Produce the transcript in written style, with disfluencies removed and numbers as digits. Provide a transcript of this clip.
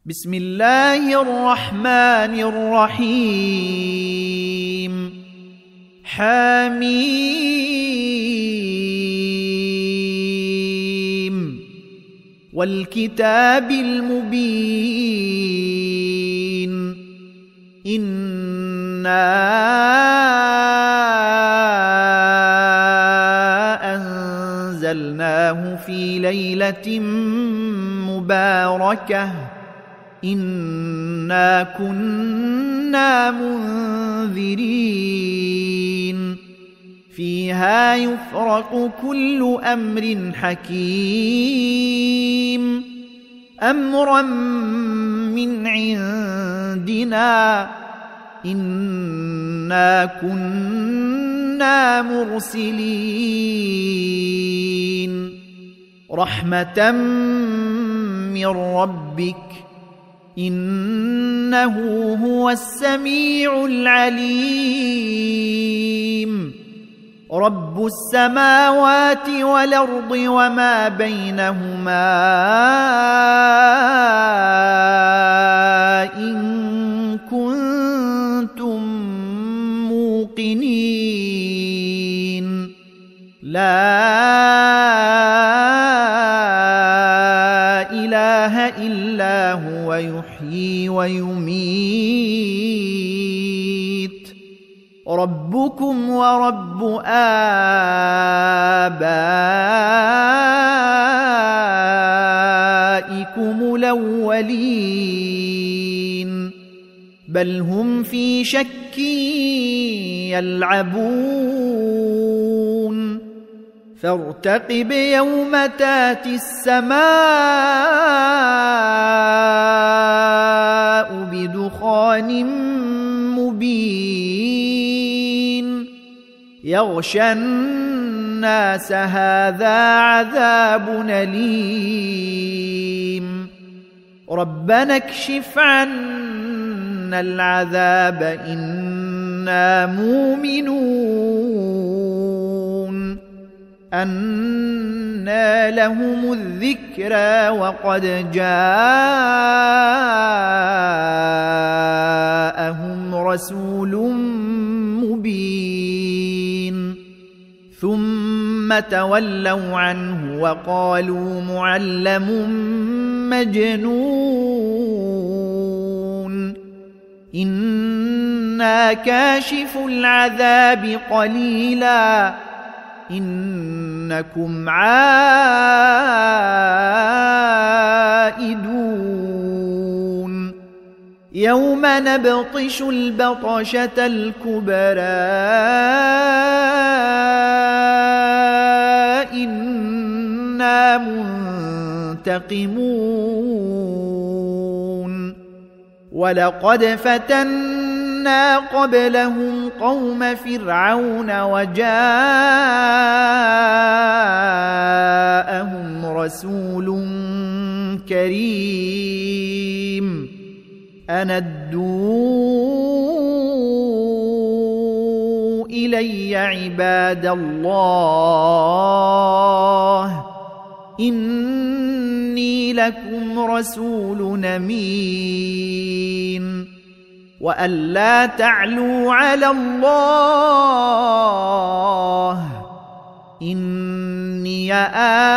بسم الله الرحمن الرحيم حميم والكتاب المبين إنا أنزلناه في ليلة مباركة إنا كنا منذرين فيها يفرق كل أمر حكيم أمرا من عندنا إنا كنا مرسلين رحمة من ربك إنه هو السميع العليم رب السماوات والأرض وما بينهما إن كنتم موقنين لا إله إلا هو يحيي ويميت ربكم ورب آبائكم الأولين بل هم في شك يلعبون فارتقب يوم تاتي السماء بدخان مبين يغشى الناس هذا عذاب أليم ربنا اكشف عنا العذاب إنا مؤمنون أنى لهم الذكرى وقد جاءهم رسول مبين ثم تولوا عنه وقالوا معلم مجنون إنا كاشف العذاب قليلا إنكم عائدون يوم نبطش البطشة الكبرى إنا منتقمون ولقد فتنا قبلهم قوم فرعون وجاءهم رسول كريم أن ادوا إلي عباد الله إني لكم رسول أمين وأن لا تعلوا على الله إني